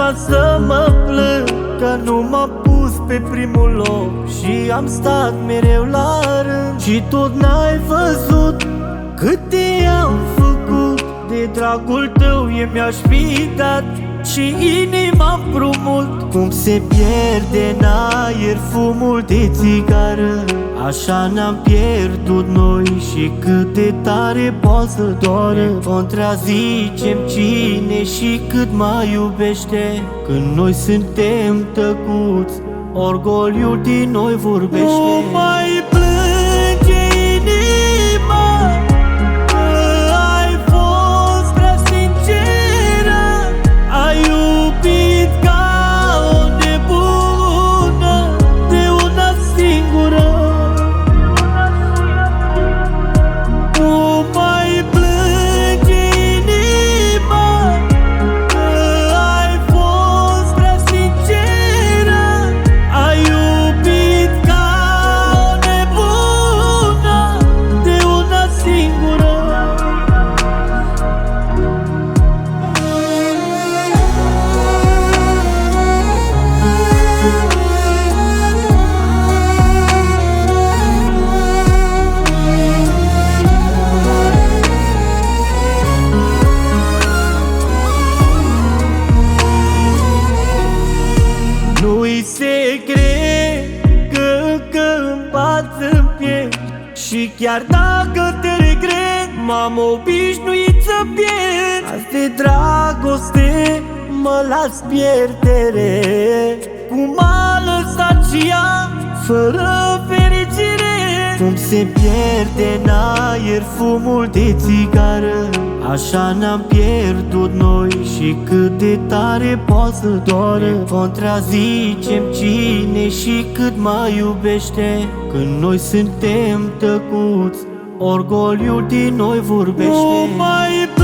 să mă plâng că nu m-am pus pe primul loc și am stat mereu la rând. Și tot n-ai văzut câte am făcut, de dragul tău mi-aș fi dat și inima împrumut. Cum se pierde în aer fumul de țigară, așa ne-am pierdut noi și cât de tare poate să doară. Contrazicem cine și cât mai iubește, când noi suntem tăcuți, orgoliul din noi vorbește. Nu mai plânge inima, că ai fost prea sinceră, ai iubit ca o nebună de una singură. Nu mai plânge inima, că ai fost prea sinceră, ai iubit ca o nebună de una singură. Nu-i secret că îmi bat în piept și chiar dacă te regret, m-am obișnuit să pierd. Azi de dragoste mă las pierdere, cum a lăsat și ea fără fericire. Cum se pierde în aer fumul de țigară, așa ne-am pierdut noi și cât de tare poate să doară. Contrazicem cine și cât mai iubește, când noi suntem tăcuți, orgoliul din noi vorbește. Nu mai